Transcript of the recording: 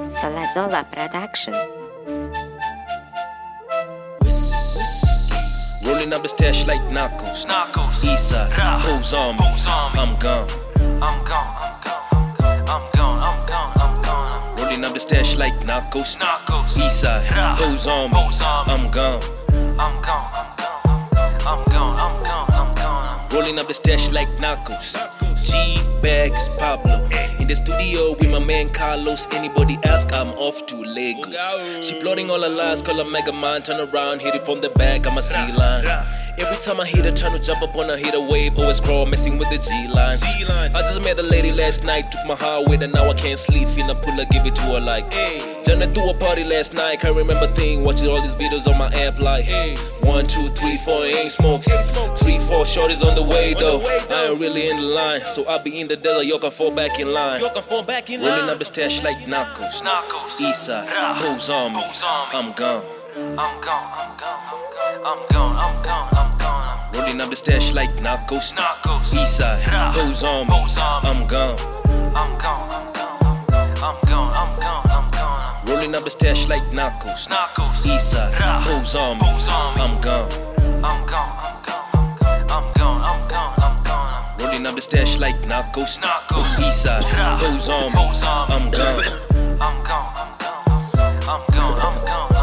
Solazola Production. Rolling up the stash like Narcos. Eastside, who's on me? I'm gone. Rolling up the stash like Narcos. Eastside, who's on me? I'm gone. Rolling up the stash like Narcos. G-Bags, Pablo. In the studio with my man Carlos. Anybody ask, I'm off to Lagos. She plotting all her lies, call her Mega Man. Turn around, hit it from the back, I'm a C-line. Every time I hit her, trying to jump up on her, hit a wave, always crawl, messing with the G-lines. I just met a lady last night, took my heart with her, now I can't sleep, finna pull her, give it to her like, hey. Journey through a party last night, can't remember thing, watching all these videos on my app like, hey. 1, 2, 3, 4, ain't smokes. 3, 4 shorties on the way though. I ain't really in the line, so I be in the desert, y'all can fall back in line. Rolling up the stash like Narcos. Eastside, who's on me? I'm gone. Rolling up the stash like Narcos. Eastside, who's on me? I'm gone. Rolling up the stash like Narcos. Eastside, who's on me? I'm gone. Rolling up the stash like Narcos. Eastside, who's on me? I'm gone.